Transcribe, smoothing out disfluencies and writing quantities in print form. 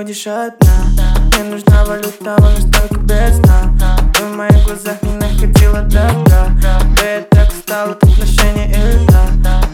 уходишь одна. Мне нужна валюта, вот настолько без сна. Ты в моих глазах не находила добра. Да я так устал от отношений и льда.